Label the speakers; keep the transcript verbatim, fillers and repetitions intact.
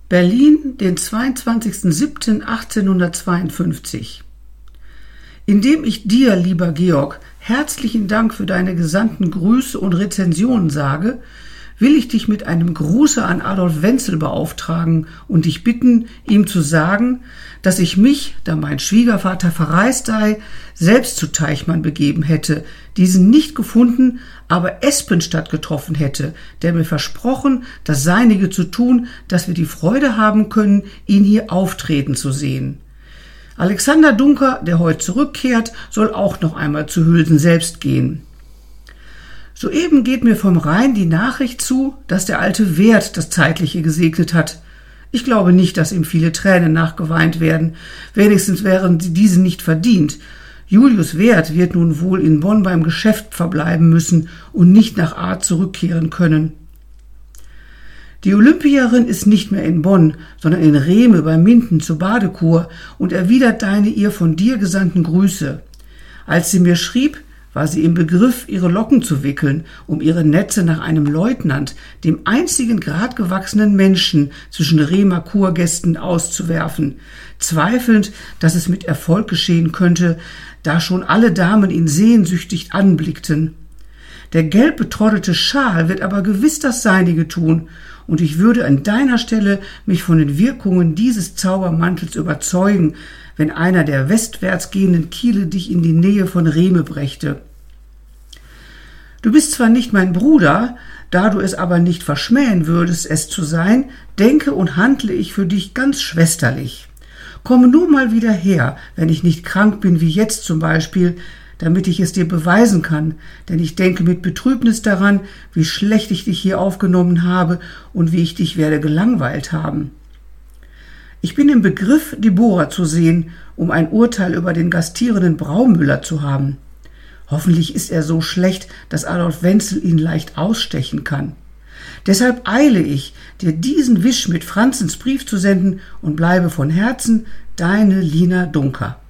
Speaker 1: Berlin, den zweiundzwanzigsten siebten achtzehnhundertzweiundfünfzig. Indem ich dir, lieber Georg, herzlichen Dank für deine gesandten Grüße und Rezensionen sage, will ich dich mit einem Gruße an Adolf Wenzel beauftragen und dich bitten, ihm zu sagen, dass ich mich, da mein Schwiegervater verreist sei, selbst zu Teichmann begeben hätte, diesen nicht gefunden, aber Espenstadt getroffen hätte, der mir versprochen, das Seinige zu tun, dass wir die Freude haben können, ihn hier auftreten zu sehen. Alexander Dunker, der heute zurückkehrt, soll auch noch einmal zu Hülsen selbst gehen. Soeben geht mir vom Rhein die Nachricht zu, dass der alte Wert das Zeitliche gesegnet hat. Ich glaube nicht, dass ihm viele Tränen nachgeweint werden. Wenigstens wären sie diese nicht verdient. Julius Wert wird nun wohl in Bonn beim Geschäft verbleiben müssen und nicht nach Art zurückkehren können. Die Olympierin ist nicht mehr in Bonn, sondern in Rehme bei Minden zur Badekur und erwidert deine ihr von dir gesandten Grüße. Als sie mir schrieb, war sie im Begriff, ihre Locken zu wickeln, um ihre Netze nach einem Leutnant, dem einzigen gradgewachsenen Menschen zwischen Rehmer Kurgästen, auszuwerfen, zweifelnd, dass es mit Erfolg geschehen könnte, da schon alle Damen ihn sehnsüchtig anblickten. Der gelb betroddelte Schal wird aber gewiss das Seinige tun, und ich würde an deiner Stelle mich von den Wirkungen dieses Zaubermantels überzeugen, wenn einer der westwärts gehenden Kiele dich in die Nähe von Rehme brächte. Du bist zwar nicht mein Bruder, da du es aber nicht verschmähen würdest, es zu sein, denke und handle ich für dich ganz schwesterlich. Komme nur mal wieder her, wenn ich nicht krank bin, wie jetzt zum Beispiel, damit ich es dir beweisen kann, denn ich denke mit Betrübnis daran, wie schlecht ich dich hier aufgenommen habe und wie ich dich werde gelangweilt haben. Ich bin im Begriff, die Bohrer zu sehen, um ein Urteil über den gastierenden Braumüller zu haben. Hoffentlich ist er so schlecht, dass Adolf Wenzel ihn leicht ausstechen kann. Deshalb eile ich, dir diesen Wisch mit Franzens Brief zu senden und bleibe von Herzen deine Lina Dunker.